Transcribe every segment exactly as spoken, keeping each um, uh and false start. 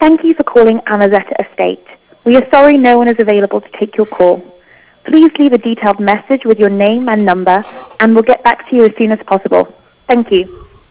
Thank you for calling Anazetta Estate. We are sorry no one is available to take your call. Please leave a detailed message with your name and number, and we'll get back to you as soon as possible. Thank you.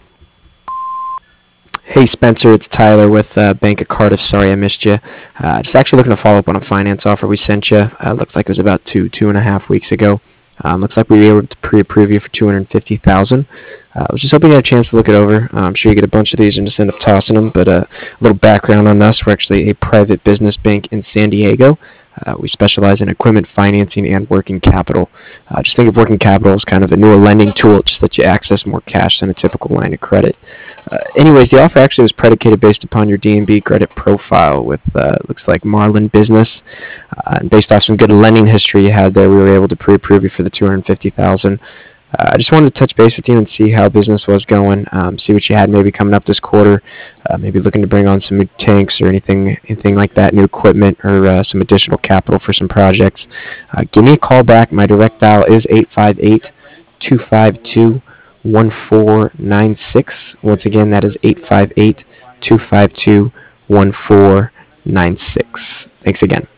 Hey Spencer, it's Tyler with uh, Bank of Cardiff. Sorry I missed you. Uh, just actually looking to follow up on a finance offer we sent you. Uh, looks like it was about two, two and a half weeks ago. Um, looks like we were able to pre-approve you for two hundred fifty thousand dollars. Uh, I was just hoping you had a chance to look it over. Uh, I'm sure you get a bunch of these and just end up tossing them, but uh, a little background on us. We're actually a private business bank in San Diego. Uh, we specialize in equipment financing and working capital. Uh, just think of working capital as kind of a newer lending tool. It just lets you access more cash than a typical line of credit. Uh, anyways, the offer actually was predicated based upon your D and B credit profile with, uh, looks like Marlin Business. Uh, and based off some good lending history you had there, we were able to pre-approve you for the two hundred fifty thousand dollars. Uh, I just wanted to touch base with you and see how business was going, um, see what you had maybe coming up this quarter, uh, maybe looking to bring on some new tanks or anything anything like that, new equipment or uh, some additional capital for some projects. Uh, give me a call back. My direct dial is eight five eight, two five two, one four nine six. Once again, that is eight five eight, two five two, one four nine six. Thanks again.